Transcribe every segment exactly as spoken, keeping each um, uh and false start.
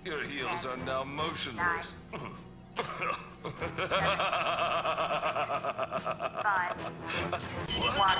Your heels are now motionless. Five, one.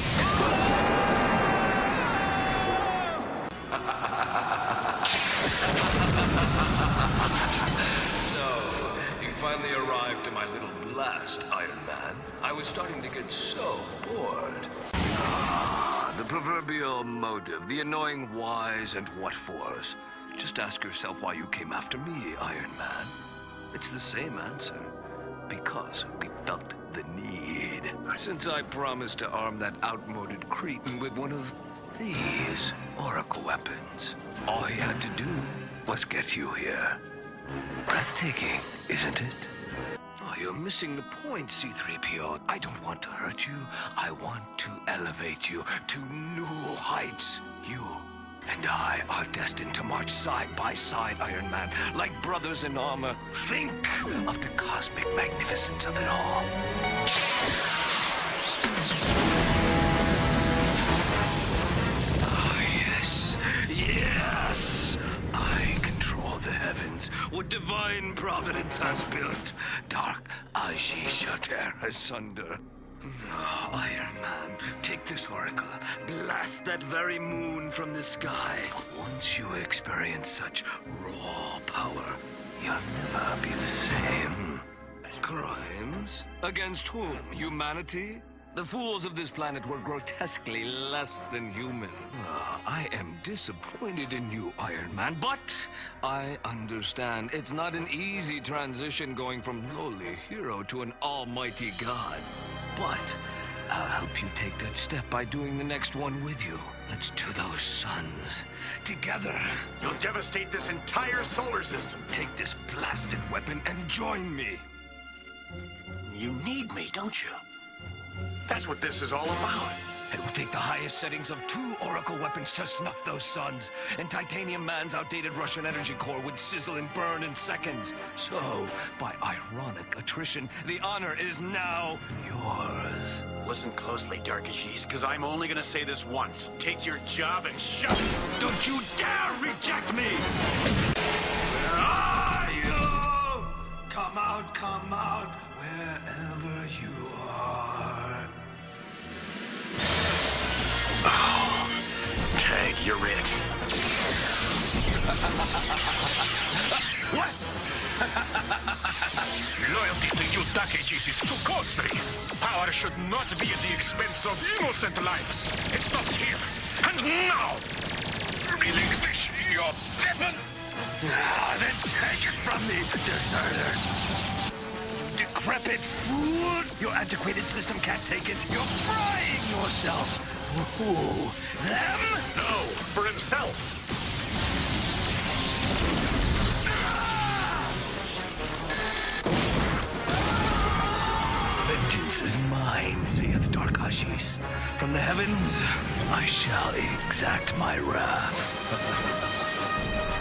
So, you finally arrived to my little blast, Iron Man. I was starting to get so bored. Ah, the proverbial motive, the annoying whys and what fors. Just ask yourself why you came after me, Iron Man. It's the same answer. Because we felt the need. Since I promised to arm that outmoded cretin with one of these Oracle weapons, all he had to do was get you here. Breathtaking, isn't it? Oh, you're missing the point, C three P O. I don't want to hurt you. I want to elevate you to new heights. You and I are destined to march side by side, Iron Man, like brothers in armor. Think of the cosmic magnificence of it all. Ah, yes, yes. I control the heavens. What divine providence has built. Dark Ajish shall tear asunder. Oh, Iron Man, take this oracle, blast that very moon from the sky. Once you experience such raw power, you'll never be the same. Crimes? Against whom? Humanity? The fools of this planet were grotesquely less than human. Oh, I am disappointed in you, Iron Man, but I understand it's not an easy transition going from lowly hero to an almighty god. But I'll help you take that step by doing the next one with you. Let's do those suns together. You'll devastate this entire solar system. Take this blasted weapon and join me. You need me, don't you? That's what this is all about. It will take the highest settings of two Oracle weapons to snuff those suns, and Titanium Man's outdated Russian energy core would sizzle and burn in seconds. So, by ironic attrition, the honor is now yours. Listen closely, Dark Ajiz, because I'm only going to say this once. Take your job and shut it. Don't you dare reject me! Where are you? Come out, come out, wherever you are. Oh, Tag, you're it. What? Loyalty to you, Dark Ajiz, is too costly. Power should not be at the expense of innocent lives. It stops here. And now! Relinquish your weapon! Ah, then take it from me, deserters! You decrepit fools! Your antiquated system can't take it. You're frying yourself. Who? Them? No, for himself. Vengeance is mine, saith Dark Ajiz. From the heavens, I shall exact my wrath.